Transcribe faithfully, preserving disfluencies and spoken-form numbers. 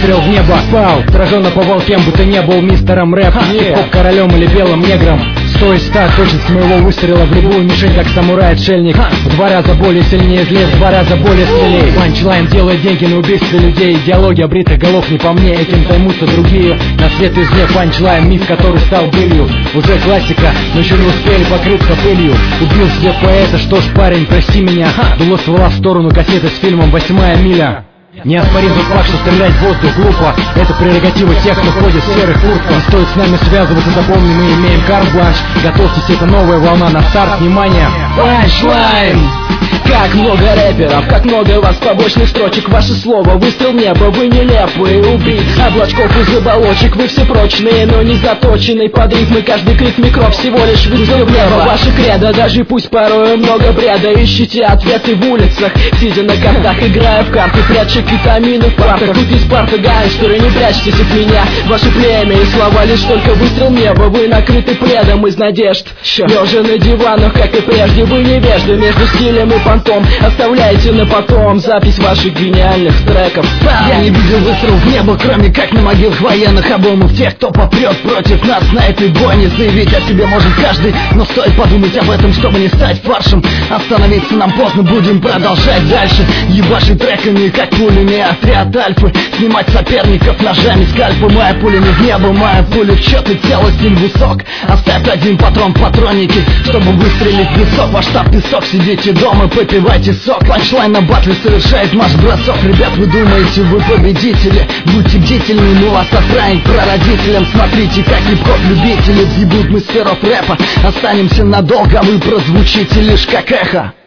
выстрел в небо. Пау, сражен наповал кем бы ты не был, мистером рэп, хип-хоп королем или белым негром. Сто из ста точность моего выстрела в любую мишень, как самурай-отшельник. В два раза более сильнее злее, в два раза более смелее. Панчлайн делает деньги на убийстве людей. Идеология бритых голов не по мне, этим займутся другие. На свет извне панчлайн, миф, который стал былью. Уже классика, но еще не успели покрыться пылью. Убил себе поэта, что ж, парень, прости меня. Дуло ствола в сторону кассеты с фильмом «Восьмая миля». Неоспорим тот факт, что стрелять в воздух глупо. Это прерогатива тех, кто ходит в серых куртках. Не стоит с нами связываться, запомни, мы имеем карт-бланш. Готовьтесь, это новая волна на старт, внимание. Панчлайн! Как много рэперов, как много вас побочных строчек. Ваше слово, выстрел в небо, вы нелепые убийцы облачков из оболочек. Вы все прочные, но не заточенные под рифмы. Каждый крик микроб всего лишь выстрел в небо. Ваше кредо, даже пусть порой много бреда. Ищите ответы в улицах, сидя на картах, играя в карты, пряча кетамины в партах. Тут из парта гангстеры, не прячьтесь от меня. Ваше племя и слова лишь только выстрел в небо. Вы накрыты пледом из надежд, лежа на диванах, как и прежде. Вы невежды между стилем и понтом. Оставляйте на потом запись ваших гениальных треков. Я не видел выстрелов в небо, кроме как на могилах военных обломов тех, кто попрет против нас на этой бойне. Заявить о себе может каждый, но стоит подумать об этом, чтобы не стать фаршем. Остановиться нам поздно, будем продолжать дальше. Ебашить треками, как пулями отряд Альфы. Снимать соперников ножами скальпы. Моя пуля не в небо, моя пуля в счет, и тело стиль высок. Оставь один патрон в патроннике, чтобы выстрелить в висок. Ваш штаб песок, сидите дома, попивайте сок. Панчлайн на батле совершает марш бросок. Ребят, вы думаете, вы победители? Будьте бдительны, мы вас отправим к прародителям. Смотрите, как хип-хоп любители взъебут мы сферов рэпа. Останемся надолго, а вы прозвучите лишь как эхо.